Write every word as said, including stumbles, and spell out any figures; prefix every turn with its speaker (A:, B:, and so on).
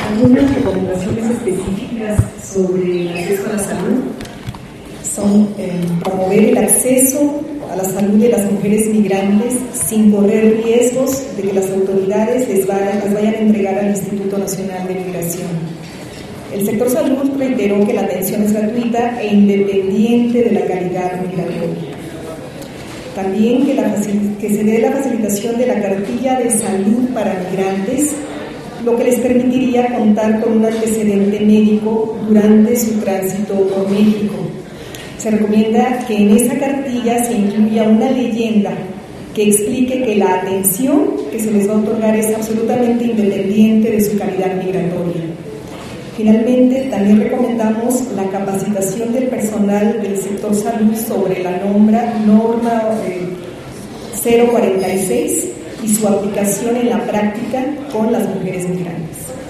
A: Algunas recomendaciones específicas sobre el acceso a la salud son eh, promover el acceso a la salud de las mujeres migrantes sin correr riesgos de que las autoridades les vayan, las vayan a entregar al Instituto Nacional de Migración. El sector salud reiteró que la atención es gratuita e independiente de la calidad migratoria. También que, la, que se dé la facilitación de la cartilla de salud para migrantes, lo que les permitiría contar con un antecedente médico durante su tránsito por México. Se recomienda que en esa cartilla se incluya una leyenda que explique que la atención que se les va a otorgar es absolutamente independiente de su calidad migratoria. Finalmente, también recomendamos la capacitación del personal del sector salud sobre la norma, norma eh, cero cuarenta y seis y su aplicación en la práctica con las mujeres migrantes.